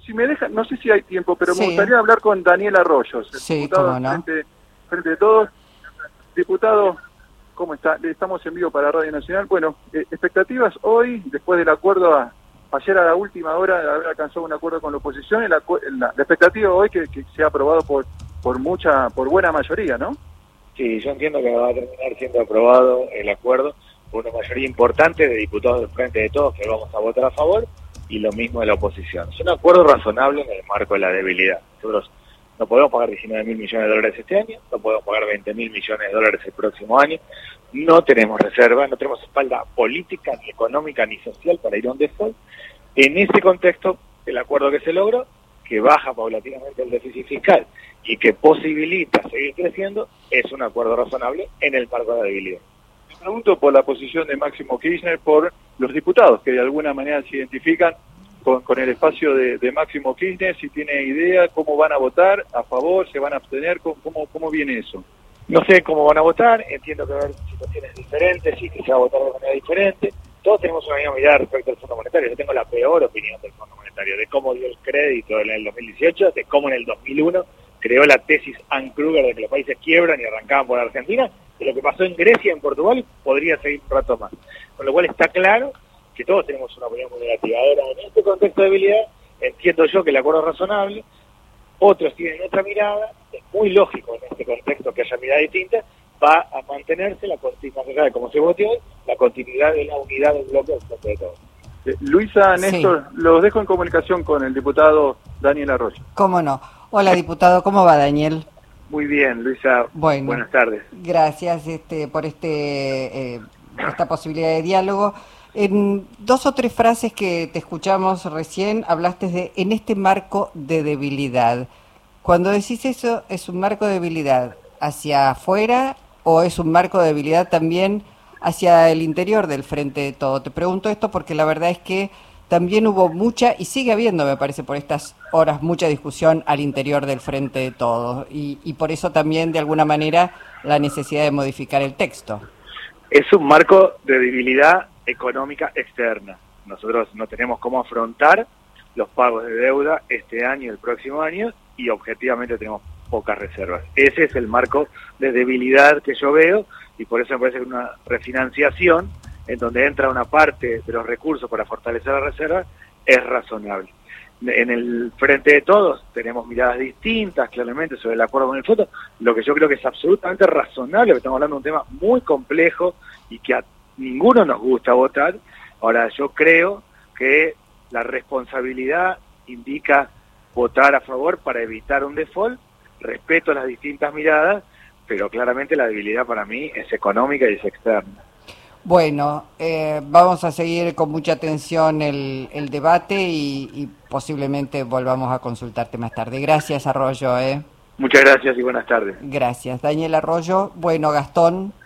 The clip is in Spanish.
si me dejan, no sé si hay tiempo, pero Sí. me gustaría hablar con Daniel Arroyos, el Sí, diputado cómo no. frente de todos. Diputado, ¿cómo está? Estamos en vivo para Radio Nacional. Bueno, expectativas hoy, después del acuerdo ayer a la última hora de haber alcanzado un acuerdo con la oposición, la expectativa hoy que sea aprobado por buena mayoría, ¿no? Sí, yo entiendo que va a terminar siendo aprobado el acuerdo por una mayoría importante de diputados del Frente de Todos que vamos a votar a favor, y lo mismo de la oposición. Es un acuerdo razonable en el marco de la debilidad. Nosotros no podemos pagar 19.000 millones de dólares este año, no podemos pagar 20.000 millones de dólares el próximo año, no tenemos reserva, no tenemos espalda política, ni económica, ni social para ir a un default. En ese contexto, el acuerdo que se logró, que baja paulatinamente el déficit fiscal y que posibilita seguir creciendo, es un acuerdo razonable en el marco de la debilidad. Me pregunto por la posición de Máximo Kirchner, por los diputados que de alguna manera se identifican con el espacio de Máximo Kirchner, si tiene idea cómo van a votar, a favor, se van a abstener, cómo viene eso. No sé cómo van a votar, entiendo que va a haber situaciones diferentes y que se va a votar de manera diferente. Todos tenemos una misma mirada respecto al Fondo Monetario. Yo tengo la peor opinión del Fondo Monetario, de cómo dio el crédito en el 2018, de cómo en el 2001 creó la tesis Ann Kruger de que los países quiebran y arrancaban por Argentina, de lo que pasó en Grecia y en Portugal, podría seguir un rato más. Con lo cual está claro que todos tenemos una opinión muy negativa. Ahora, en este contexto de debilidad, entiendo yo que el acuerdo es razonable, otros tienen otra mirada, es muy lógico en este contexto que haya mirada distinta, va a mantenerse la continuidad de cómo se vote hoy, la continuidad de la unidad del bloque del Frente de Todos. Luisa, Sí. Néstor, los dejo en comunicación con el diputado Daniel Arroyo. ¿Cómo no? Hola, diputado, ¿cómo va, Daniel? Muy bien, Luisa, Bueno, buenas tardes. gracias por esta posibilidad de diálogo. En 2 o 3 frases que te escuchamos recién, hablaste de en este marco de debilidad. Cuando decís eso, ¿es un marco de debilidad hacia afuera o es un marco de debilidad también hacia el interior del Frente de Todo? Te pregunto esto porque la verdad es que también hubo mucha, y sigue habiendo, me parece, por estas horas, mucha discusión al interior del Frente de Todos. Y por eso también, de alguna manera, la necesidad de modificar el texto. Es un marco de debilidad económica externa. Nosotros no tenemos cómo afrontar los pagos de deuda este año y el próximo año, y objetivamente tenemos pocas reservas. Ese es el marco de debilidad que yo veo, y por eso me parece que una refinanciación, en donde entra una parte de los recursos para fortalecer la reserva, es razonable. En el Frente de Todos tenemos miradas distintas, claramente, sobre el acuerdo con el fondo. Lo que yo creo que es absolutamente razonable, que estamos hablando de un tema muy complejo y que a ninguno nos gusta votar. Ahora, yo creo que la responsabilidad indica votar a favor para evitar un default. Respeto las distintas miradas, pero claramente la debilidad para mí es económica y es externa. Bueno, vamos a seguir con mucha atención el debate y posiblemente volvamos a consultarte más tarde. Gracias, Arroyo. Muchas gracias y buenas tardes. Gracias. Daniel Arroyo. Bueno, Gastón.